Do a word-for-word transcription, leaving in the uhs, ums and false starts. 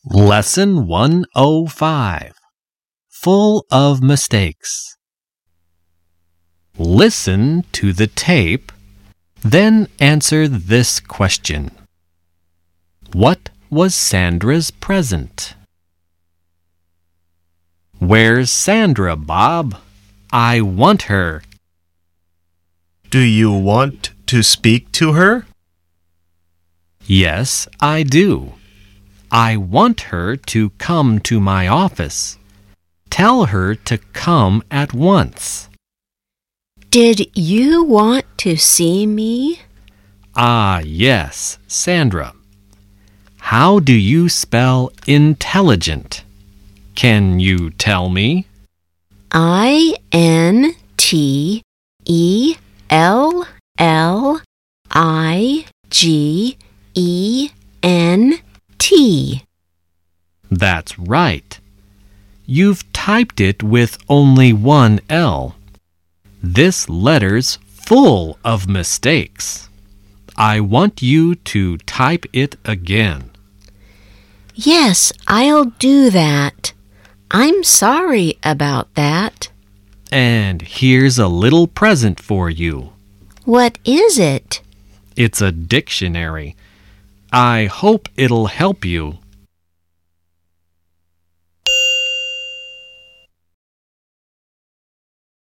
Lesson one oh five. Full of mistakes. Listen to the tape, then answer this question. What was Sandra's present? Where's Sandra, Bob? I want her. Do you want to speak to her? Yes, I do. I want her to come to my office. Tell her to come at once. Did you want to see me? Ah, yes, Sandra. How do you spell intelligent? Can you tell me? I N T E L L I G E N T. That's right. You've typed it with only one L. This letter's full of mistakes. I want you to type it again. Yes, I'll do that. I'm sorry about that. And here's a little present for you. What is it? It's a dictionary. I hope it'll help you.